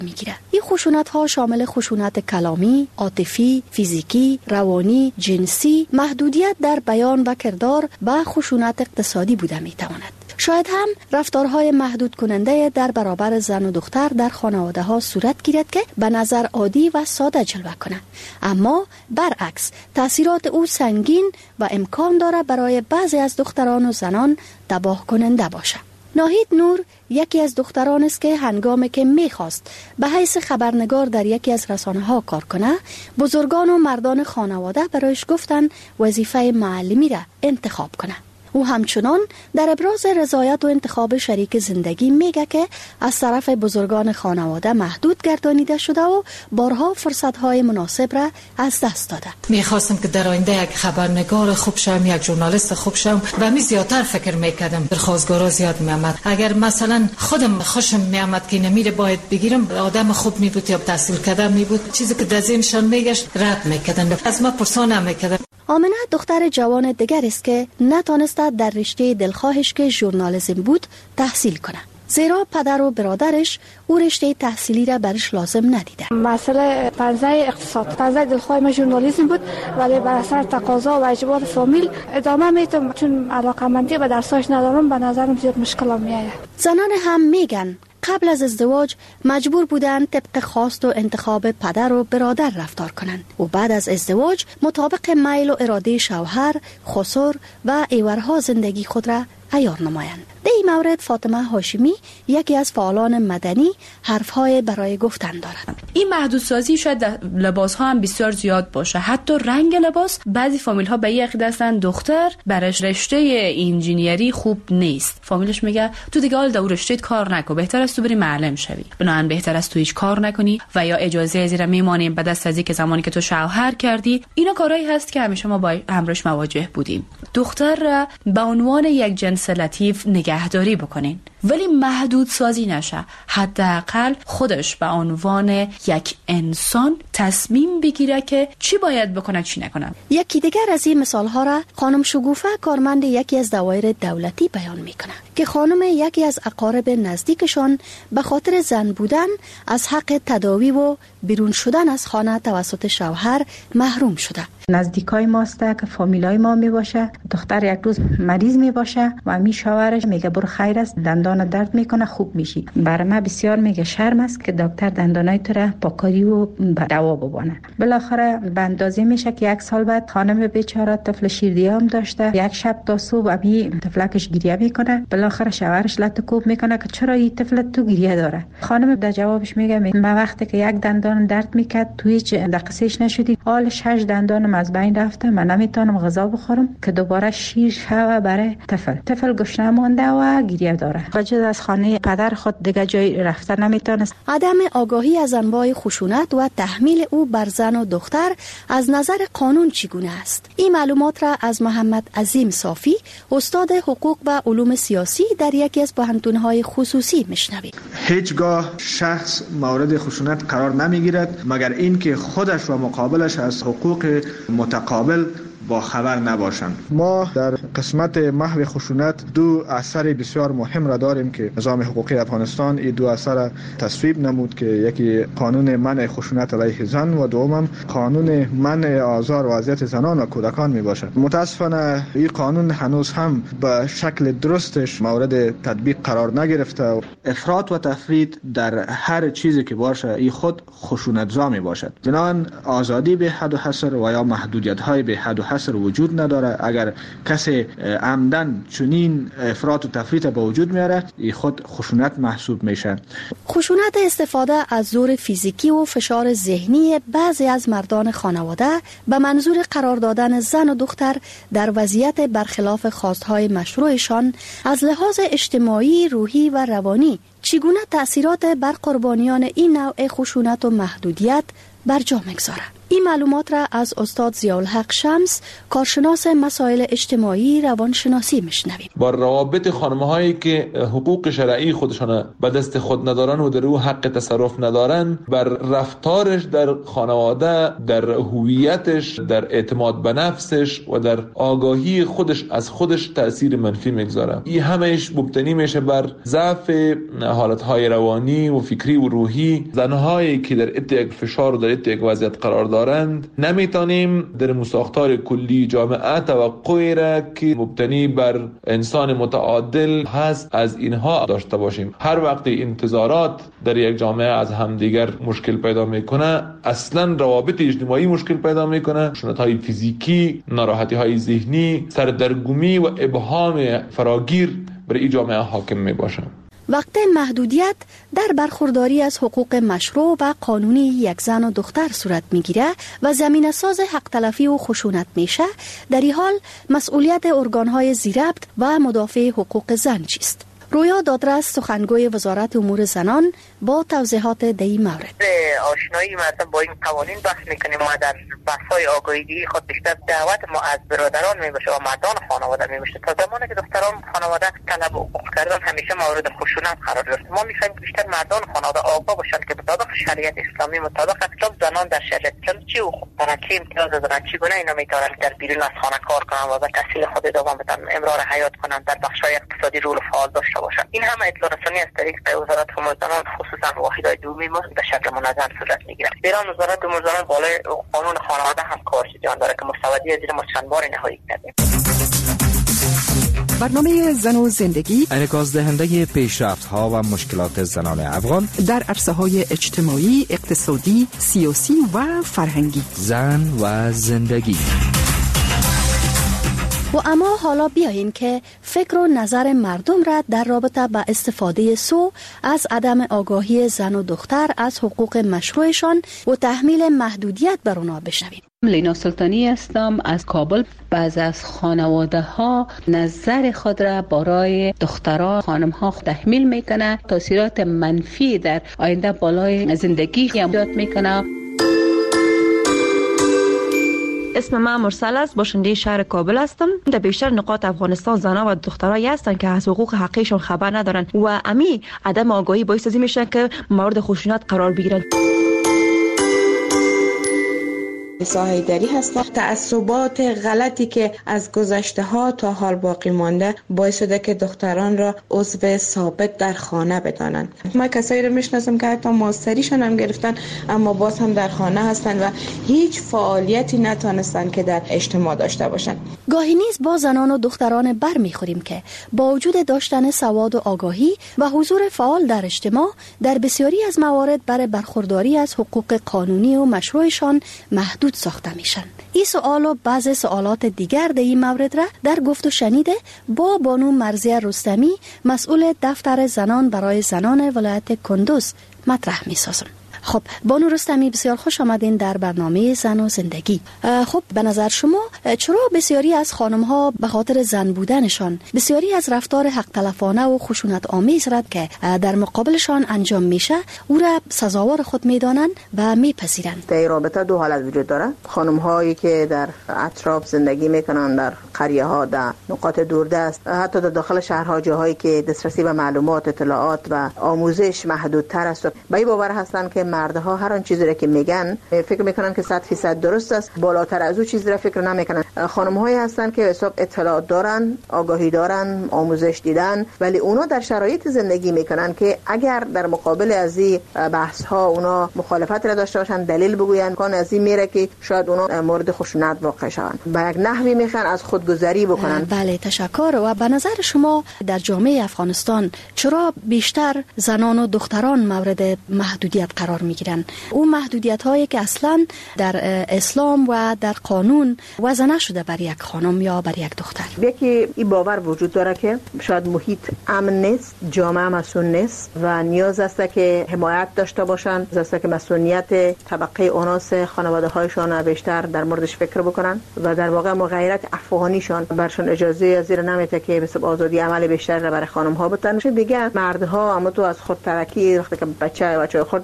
میگیره. این خشونت ها شامل خشونت کلامی، عاطفی، فیزیکی، روانی، جنسی، محدودیت در بیان و کردار و خشونت اقتصادی بوده میتواند. شاید هم رفتارهای محدود کننده در برابر زن و دختر در خانواده ها صورت گیرد که به نظر عادی و ساده جلوه کنه، اما برعکس تاثیرات او سنگین و امکان داره برای بعضی از دختران و زنان تباه کننده باشه. ناهید نور یکی از دختران است که هنگامی که میخواست به حیث خبرنگار در یکی از رسانه ها کار کنه، بزرگان و مردان خانواده برایش گفتن وظیفه معلمی را انتخاب کنه. او همچنان در ابراز رضایت و انتخاب شریک زندگی میگه که از طرف بزرگان خانواده محدود گردانیده شده و بارها فرصت‌های مناسب را از دست داده. میخواستم که در آینده یک خبرنگار خوب شم، یک ژورنالیست خوب شم و می زیادتر فکر میکردم. درخواستگارا زیاد میامد. اگر مثلا خودم خوشم میامد که نمیره باید بگیرم، آدم خوب می بود یا تحصیل کرده می بود، چیزی که در ذهنشان میگشت رد میکردن، از ما پرسان نمیکردن. آمنه دختر جوان دیگر است که نتانسته در رشته دلخواهش که ژورنالیسم بود تحصیل کنه، زیرا پدر و برادرش او رشته تحصیلی را برش لازم ندیده. مسئله پنزه اقتصاد، پنزه دلخواه ما ژورنالیسم بود، ولی بر اثر تقاضا و اجبار فامیل ادامه میتونم، چون علاقمندی به درساش ندارم، به نظرم زیاد مشکلام میآید. زنان هم میگن قبل از ازدواج مجبور بودن طبق خواست و انتخاب پدر و برادر رفتار کنند و بعد از ازدواج مطابق میل و اراده شوهر، خسر و ایورها زندگی خود را عیار نمایند. در این مورد فاطمه هاشمی یکی از فعالان مدنی حرفهای برای گفتن دارد. این محدودسازی شاید در لباس ها هم بسیار زیاد باشه، حتی رنگ لباس. بعضی فامیل ها به این عقیده هستن دختر برش رشته انجینیری خوب نیست، فامیلش میگه تو دیگه حال در رشته کار نکن، بهتر است تو بری معلم شوی، بنابراین بهتر است تو هیچ کار نکنی و یا اجازه زیر میمانیم به دست از اینکه زمانی که تو شوهر کردی. اینا کارهایی هست که همیشه ما با همراهش مواجه بودیم. دختر را به عنوان یک جنس لطیف نگهداری بکنین، ولی محدود سازی نشه. حداقل خودش به عنوان یک انسان تصمیم بگیره که چی باید بکنه چی نکنه. یکی دیگر از این مثال ها را خانم شگوفه کارمند یکی از دوایر دولتی بیان میکنه که خانم یکی از اقارب نزدیکشان به خاطر زن بودن از حق تداوی و بیرون شدن از خانه توسط شوهر محروم شده. نزدیکای ماسته که فامیلای ما می باشه، دختر یک روز مریض می باشه و می شوهرش میگه برو خیر است، دندان درد میکنه خوب میشی. برای ما بسیار میگه شرم است که دکتر دندانای تو را پاکاری و دوا ببونه. بالاخره به اندازه میشه که یک سال بعد خانم بیچاره طفل شیردیام داشته، یک شب تا صبح امی طفلکش گریه میکنه. بالاخره شوهرش لطکوب میکنه که چرا این طفل تو گریه داره. خانم در جوابش میگه من وقتی که یک دندان درد میکرد تو هیچ دقیقش نشدی، حال 6 دندانم از بین رفته، من نمیتونم غذا بخورم که دوباره شیر شوه برای طفل گشنه مانده و گریه داره. بجز از خانه پدر خود دیگه جای رفتن نمیتونست. عدم آگاهی از انواع خشونت و تحمیل او بر زن و دختر از نظر قانون چگونه است؟ این معلومات را از محمد عظیم صافی، استاد حقوق و علوم سیاسی در یکی از پوهنتون‌های خصوصی میشنوید. هیچگاه شخص مورد خشونت قرار نمیگیرد مگر اینکه خودش و مقابلش از حقوق متقابل با خبر نباشند. ما در قسمت محو خشونت دو اثر بسیار مهم را داریم که نظام حقوقی افغانستان این دو اثر تصویب نمود که یکی قانون منع خشونت علیه زن و دوم قانون منع آزار و اذیت زنان و کودکان می باشد. متاسفانه این قانون هنوز هم به شکل درستش مورد تطبیق قرار نگرفته. افراط و تفرید در هر چیزی که باشه این خود خشونت‌زا می باشد. بنابراین آزادی به حد و حصر و یا محدودیت‌های به حد و حصر وجود نداره. اگر کسی عمدن چنین افراط و تفریط به وجود میاره این خود خشونت محسوب میشه. خشونت استفاده از زور فیزیکی و فشار ذهنی بعضی از مردان خانواده به منظور قرار دادن زن و دختر در وضعیت برخلاف خواستهای مشروعشان از لحاظ اجتماعی، روحی و روانی چگونه تأثیرات بر قربانیان این نوع خشونت و محدودیت بر جا می‌گذارد. این معلومات را از استاد ضیاءالحق شمس، کارشناس مسائل اجتماعی روانشناسی میشنویم. با روابط خانم‌هایی که حقوق شرعی خودشان به دست خود ندارن و در او حق تصرف ندارن، بر رفتارش در خانواده، در هویتش، در اعتماد به نفسش و در آگاهی خودش از خودش تأثیر منفی میگذاره. این همهش مبتنی میشه بر ضعف حالتهای روانی و فکری و روحی زنهایی که در یک فشار و در یک وضعیت قرار دارند نمیتونیم در مساختار کلی جامعه توقعی را که مبتنی بر انسان متعادل هست از اینها داشته باشیم. هر وقت انتظارات در یک جامعه از همدیگر مشکل پیدا میکنه، اصلا روابط اجتماعی مشکل پیدا میکنه، خشونت‌های فیزیکی، ناراحتی‌های ذهنی، سردرگمی و ابهام فراگیر بر این جامعه حاکم میباشه. وقت محدودیت در برخورداری از حقوق مشروع و قانونی یک زن و دختر صورت میگیره و زمینه ساز حق تلفی و خشونت میشه، در این حال مسئولیت ارگانهای ذی‌ربط و مدافع حقوق زن چیست؟ رویا دادرس، سخنگوی وزارت امور زنان، با توضیحات در این مورد. آشنایی مثلا با این قوانین بحث میکنیم. ما در بحث‌های آگاهی خود بیشتر دعوت ما از برادران میباشه و مردان خانواده میباشه. تا زمانی که دختران خانواده طلب حقوق کردن همیشه مورد خشونت قرار گرفت. ما میخوایم بیشتر مردان خانواده آگاه باشن که مطابق شریعت اسلامی، مطابق کتاب زنان در شریعت اسلام چی حقوق دارن، چی امتیاز دارن، چگونه اینا میتونن در بیرون از خانه کار کنن و به تحصیل خود ادامه بدن، امرار حیات کنن، در بخش‌های اقتصادی رول فعال داشته باشن. این همه اطلاع رسانی از طریق وزارت امور زنان خصوصا واحدهای دومی ما به شکل منظم صورت میگیره. ایران وزارت امور زنان بالای قانون خانواده هم کارش جان داره که مستودی زیر ما چند بار نهایی کرده. برنامه زن و زندگی انعکاس دهنده پیشرفت‌ها و مشکلات زنان افغان در عرصه‌های اجتماعی، اقتصادی، سیاسی و فرهنگی. زن و زندگی. و اما حالا بیایین که فکر و نظر مردم را در رابطه با استفاده سو از عدم آگاهی زن و دختر از حقوق مشروعشان و تحمیل محدودیت بر اونا بشنویم. لینا سلطانی هستم از کابل. بعض از خانواده ها نظر خود را برای دختران خانم ها تحمیل میکنه، تاثیرات منفی در آینده بالای زندگی ایجاد میکنه. اسم من مرسل است، باشنده شهر کابل هستم. در بیشتر نقاط افغانستان زنان و دخترایی هستند که از حقوق حقیقیشون خبر ندارن و امی عدم آگاهی باعث از این میشه که مورد خشونت قرار بگیرن. ساحیدری هستم. تعصبات غلطی که از گذشته ها تا حال باقی مانده باعث شده که دختران را عضو ثابت در خانه بدانند. ما کسایی رو میشناسم که حتی ماستریشون هم گرفتن اما باز هم در خانه هستن و هیچ فعالیتی نتونستن که در اجتماع داشته باشن. گاهی نیز با زنان و دختران بر میخوریم که با وجود داشتن سواد و آگاهی و حضور فعال در اجتماع در بسیاری از موارد برای برخورداری از حقوق قانونی و مشروعشان محدود ساخته میشن. این سوال و بعض سوالات دیگر در این مورد را در گفت و شنیده با بانو مرضیه رستمی، مسئول دفتر زنان برای زنان ولایت کندوز مطرح میسازم. خب بانو رستمی، بسیار خوش آمدین در برنامه زن و زندگی. خب به نظر شما چرا بسیاری از خانم ها به خاطر زن بودنشان بسیاری از رفتار حق تلفانه و خشونت آمیز را که در مقابلشان انجام میشه او را سزاوار خود میدانند و میپذیرند؟ در رابطه دو حالت وجود داره. خانم هایی که در اطراف زندگی میکنن، در قریه ها، در نقاط دوردست، حتی در داخل شهرها، جاهایی که دسترسی به معلومات، اطلاعات و آموزش محدودتر است، به این باور هستن که مردها هر آن چیزی را که میگن فکر میکنن که 100% درست است، بالاتر از او چیزی را فکر نمیکنن. خانم هایی هستن که حساب اطلاعات دارن، آگاهی دارن، آموزش دیدن، ولی اونا در شرایط زندگی میکنن که اگر در مقابل از این بحث ها اونا مخالفت را داشته باشن، دلیل بگوین، کان از این میره که شاید اونا مورد خشونت واقع شوند، به یک نحوی میخوان از خودگذری بکنن. بله، تشکر. و به نظر شما در جامعه افغانستان چرا بیشتر زنان و دختران مورد محدودیت قرار میگیرن؟ اون محدودیت هایی که اصلا در اسلام و در قانون وضع نشده بر یک خانم یا بر یک دختر. یکی این باور وجود داره که شاید محیط امن نیست، جامعه مسئول نیست و نیاز است که حمایت داشته باشن، است که مسئولیت طبقه اوناس خانواده هایشان بیشتر در موردش فکر بکنن و در واقع مغایرت افغانیشان برشون اجازه زیر نمیته که مثل آزادی عمل بیشتر برای خانم ها بدن. دیگه مردها اما تو از خود ترکی وقتی که بچه خود بودن اما تو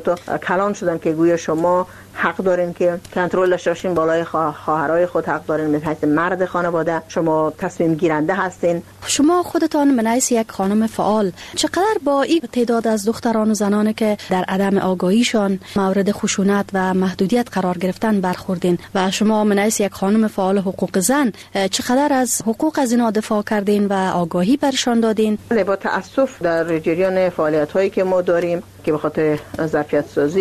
حتی کلام شدن که گویا شما حق دارین که کنترل داشته باشین بالای خواهرای خود، حق دارین به حیث مرد خانواده شما تصمیم گیرنده هستین. شما خودتان به حیث یک خانم فعال چقدر با این تعداد از دختران و زنانی که در عدم آگاهیشان مورد خشونت و محدودیت قرار گرفتن برخوردین و شما به حیث یک خانم فعال حقوق زن چقدر از حقوق از اینا دفاع کردین و آگاهی برشان دادین؟ با تأسف در جریان فعالیت هایی که ما داریم که به خاطر ظرفیت سازی